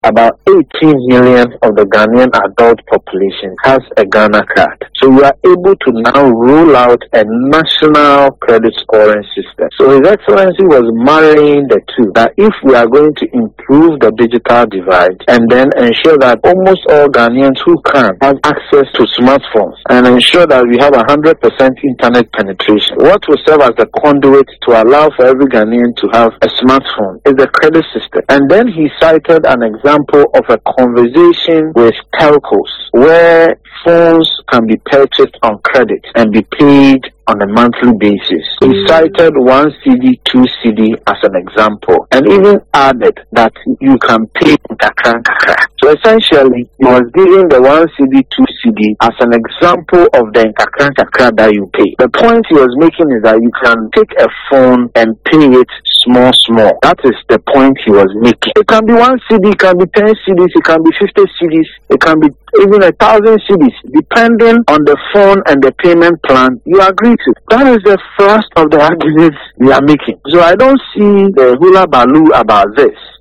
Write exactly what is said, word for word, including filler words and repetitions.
about eighteen million of the Ghanaian adult population has a Ghana card. So we are able to now roll out a national credit scoring system. So His Excellency was marrying the two, that if we are going to improve the digital divide and then ensure that almost all Ghanaians who can have access to smartphones and ensure that we have one hundred percent internet penetration, what will serve as the conduit to allow for every Ghanaian to have a smartphone is the credit system. And then he cited an example of a conversation with telcos where phones can be purchased on credit and be paid on a monthly basis. He cited one C D, two C D as an example, and even added that you can pay in kakra kakra. So essentially, he was giving the one C D, two C D as an example of the kakra kakra that you pay. The point he was making is that you can take a phone and pay it small, small. That is the point he was making. It can be one C D, it can be ten C Ds, it can be fifty C Ds, it can be even a thousand C Ds, depending on the phone and the payment plan you agree to. That is the first of the arguments we are making. So I don't see the hula baloo about this.